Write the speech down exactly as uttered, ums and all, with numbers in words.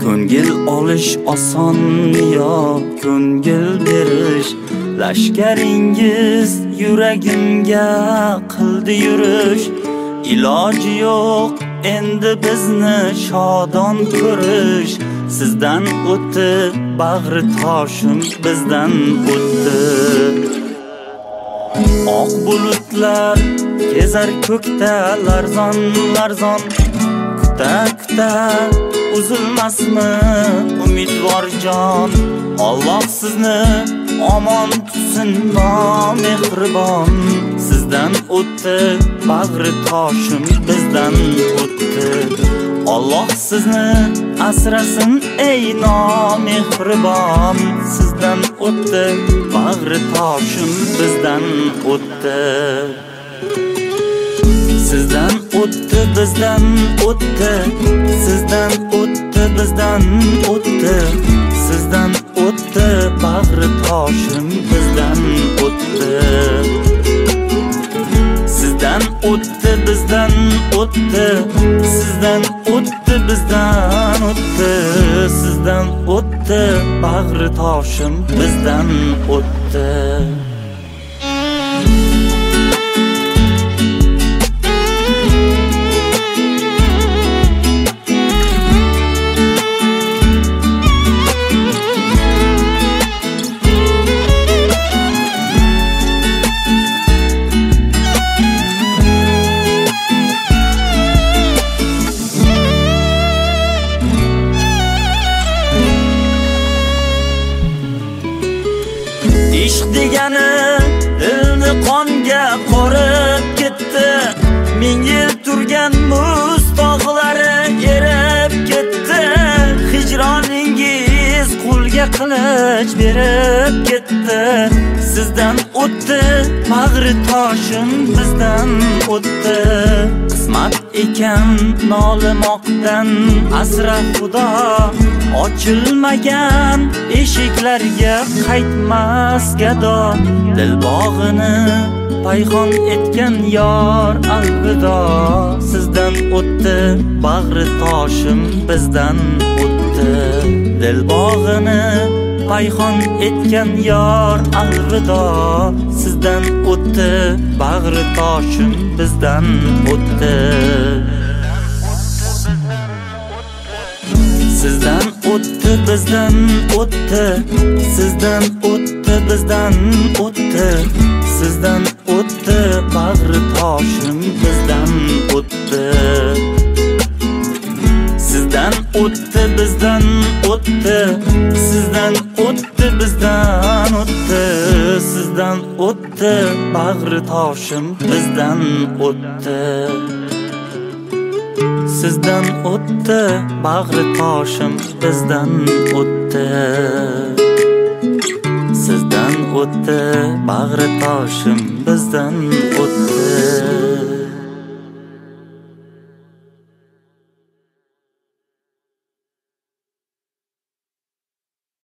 Ko'ngil olish oson yo ko'ngil berish, lashkaringiz yuragimga qildi yurish. Iloji yo'q endi bizni shodon ko'rish, sizdan o'tdi bag'ri toshim bizdan o'tdi. Oq bulutlar kezar ko'kda larzon larzon, kuta kuta uzilmasmi umidvor jon. Alloh sizni omon tutsin nomehribon, sizdan o'tdi bag'ri toshim bizdan o'tdi. Alloh sizni asrasin ey nomehribon, sizdan o'tdi bag'ri toshim bizdan o'tdi. Sizdan o'tdi bizdan o'tdi, sizdan o'tdi bizdan o'tdi, sizdan o'tdi bag'ri toshim bizdan o'tdi. Sizdan o'tdi bizdan o'tdi, sizdan o'tdi bizdan o'tdi, sizdan o'tdi bag'ri toshim bizdan o'tdi. Ishq degani dilni qonga qorib ketdi, ming yil turgan muz tog'lari erib ketdi. Hijroningiz qo'lga qilich berib ketdi, sizdan o'tdi bag'ri toshim bizdan o'tdi. Qismat ekan nolimoqdan asra Xudo, ochilmagan eshiklarga qaytmas gado. Dil bog'ini payxon etgan yor alvido, sizdan o'tdi bag'ri toshim bizdan o'tdi. Dil bog'ini payxon etgan yor alvido, sizdan o'tdi bag'ri toshim bizdan o'tdi. Sizdan o'tdi bizdan o'tdi, sizdan o'tdi bizdan o'tdi, sizdan o'tdi bag'ri toshim bizdan o'tdi. Sizdan o'tdi bizdan o'tdi, sizdan o'tdi bizdan o'tdi, sizdan o'tdi bag'ri toshim bizdan o'tdi. Sizdan o'tdi bag'ri toshim bizdan o'tdi, sizdan o'tdi bag'ri toshim bizdan o'tdi.